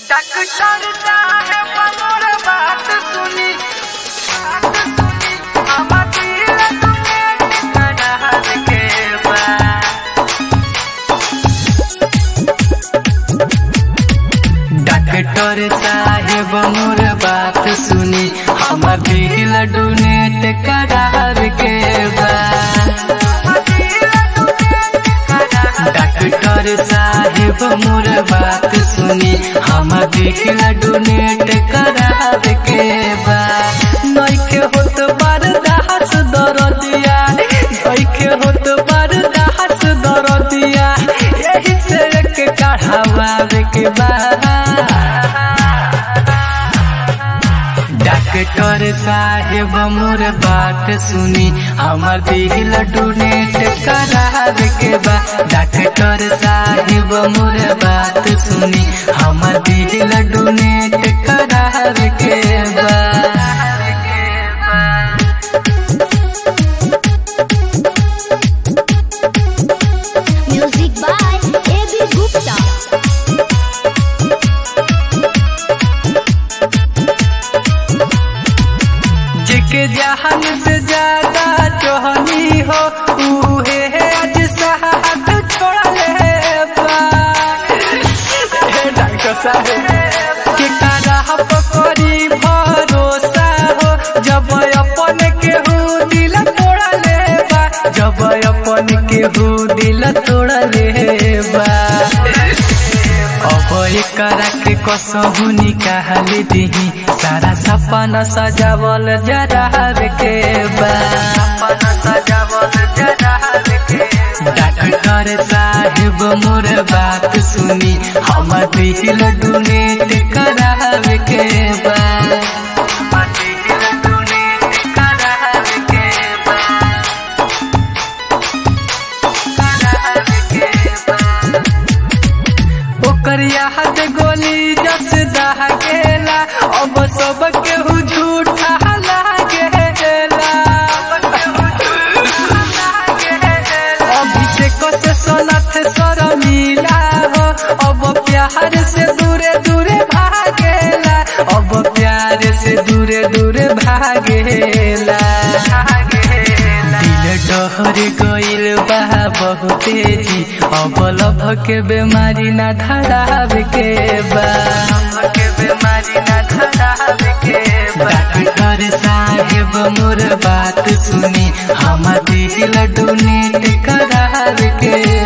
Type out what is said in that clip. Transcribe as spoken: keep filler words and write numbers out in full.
Doctor साहेब मोर बात सुनी हम दिल तुम्हें करार के बा। डॉक्टर साहेब मोर बात सुनी हम दिल डोनेट करार के बा। डॉक्टर साहेब मोर बात सुनी हम दिल डोनेट करार के बा। नइखे होत बर्दाश्त दर्दिया नइखे होत बर्दाश्त दर्दिया यही से एक कढ़ावार के बा। डॉक्टर साहेब मोर बात सुनी हमर दिल डोनेट करार के बा। डॉक्टर साहेब मोर बात सुनी हमर दिल डोनेट करार के बा। Music by A B Gupta. जिके जहान से ज्यादा जोहनी हो उहे आज साथ छोड़ ले बा। डॉक्टर साहेब के कारा पकड़ी भरोसा हो जब अपन केहू दिल तोड़ ले बा। जब अपन केहू दिल तोड़ ले बा। अब एकरा के कसहु निकाल दिही सारा सपना सजावल जरार के बा। सपना सजावल जरार के डॉक्टर साहेब मोर बात सुनी हम दिल डोनेट करार के बा। दिल डोनेट करार के बा। करार के बा। ओकर याद गोली जस दहकेला अब सब केहू झूठा लागेला। अभिषेक से सनत सर मिला हो अब प्यार से दूरे दूरे भागेला। अब प्यार से दूरे दूरे भागेला। दिल डहर गइल बा बहुते जी अब लभ के बीमारी ना धराव के बा। के बीमारी ना धराव के बा। डॉक्टर साहेब मोर बात सुनी हम दिल डोनेट करार के